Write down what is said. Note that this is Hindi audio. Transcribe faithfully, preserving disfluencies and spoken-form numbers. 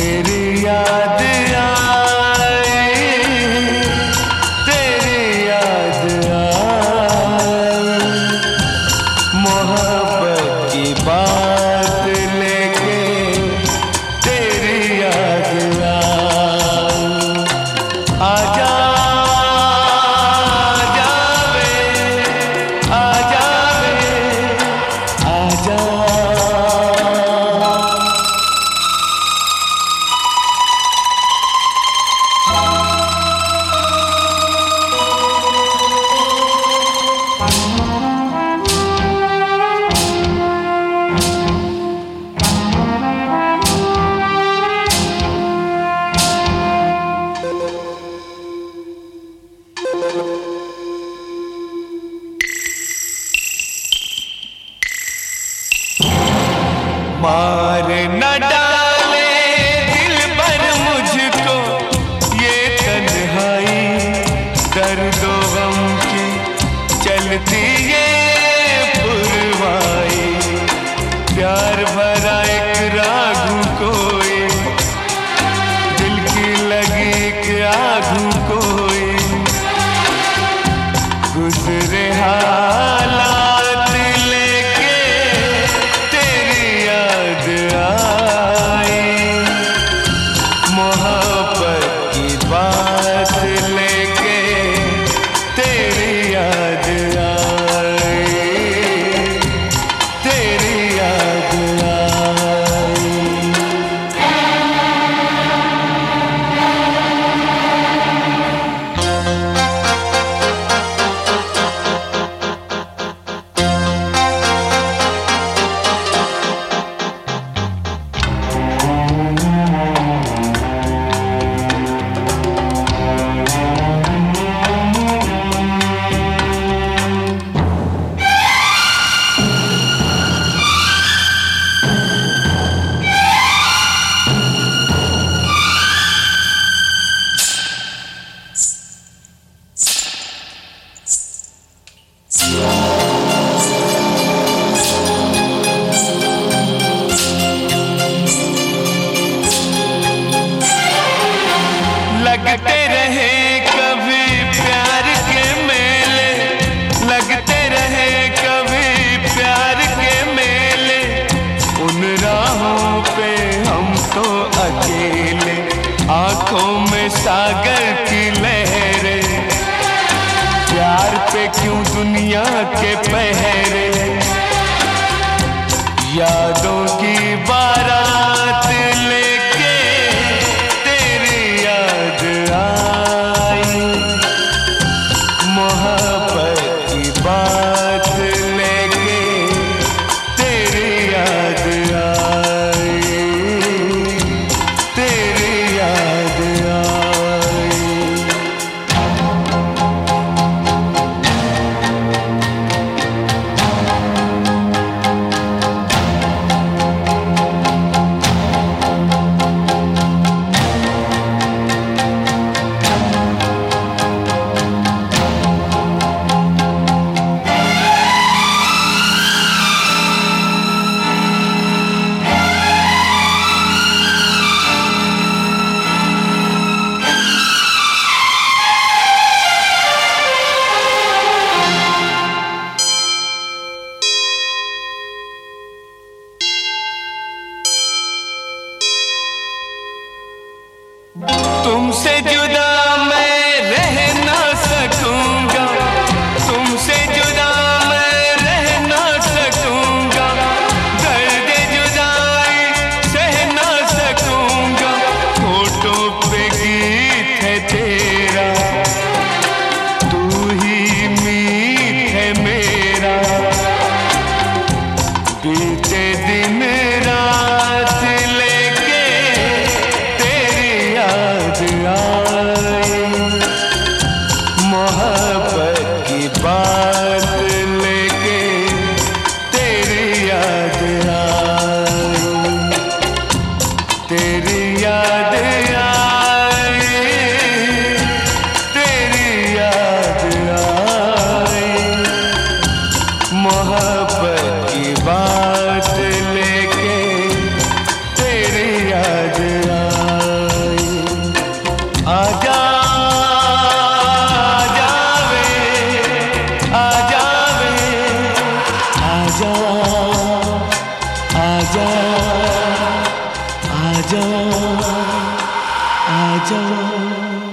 तेरी याद आए, तेरी याद आए, मोहब्बत की बात लेके तेरी याद आए। आजा आजा वे, आजा वे, आजा। मार न डाले दिल पर मुझको ये तन्हाई, दर्दो गम की चलती ये पुरवाई। प्यार भरा एक रागू कोई, दिल की लगी एक आगू कोई, गुजरे हालात लेके तेरी याद आई। मोहब्बत की बात लेके तेरी याद आई, तेरी याद आई। लगते रहे कभी प्यार के मेले, लगते रहे कभी प्यार के मेले, उन राहों पे हम तो अकेले, आंखों में सागर की लहरें, प्यार पे क्यों दुनिया के पहरे, यादों की बारात लेके तेरी याद आई। मोहब्बत की बात लेके तेरी याद आई, तेरी याद आई। तुमसे जुदा मैं रह ना सकूंगा, तुमसे जुदा मैं रह ना सकूंगा, दर्द जुदाई सह ना सकूंगा। होठों पे गीत है तेरा, तू ही मीत है मेरा, बीते दिन रात लेके तेरी याद आई। मोहब्बत की बात लेके तेरी याद आई, तेरी याद आई, तेरी याद आई। मोहब्बत की बात लेके तेरी याद आई। जाओ।